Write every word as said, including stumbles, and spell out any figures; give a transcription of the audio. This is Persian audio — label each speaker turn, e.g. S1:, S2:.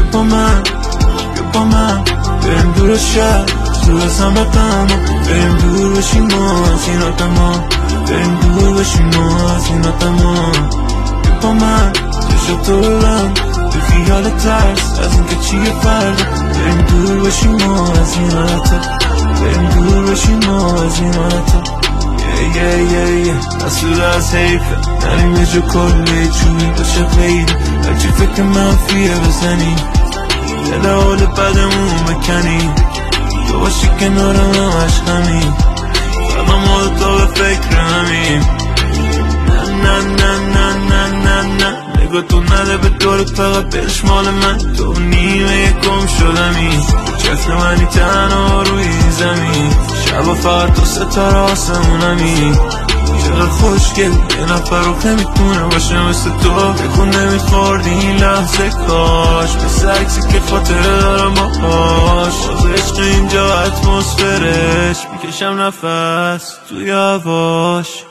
S1: با من بیا با من بریم دور شهر دور از همه غم بریم دور بشیم ما از این آدما بریم دور بشیم ما از این آدما بیا با من چشم تو ببند به خیال ترس از اینکه چیه فردا بریم دور بشیم ما از این حالتا بریم دور بشیم ما از این حالتا یه یه یه مسئول از حیفه نریم یه جو کلی چونی باشه غیره هرچی فکر منفیه بزنی دل حال بدمون بکنی تو باشی کنارم همش همین فقط ما تو به فکر همین نه نه نه نه نه نه نگاه تو نده به دورت فقط برش مال من تو نیمه یکم شدمی چسل منی تنها روی زمین شبا فقط تو ستاره آسمونمی چقدر خوشگل یه نفر رو که میتونه باشه مثل تو بکن نمیخوردی این لحظه کاش مثل عکسی که خاطره دارم باهاش باز عشق اینجا اتمسفرش میکشم نفس توی هواش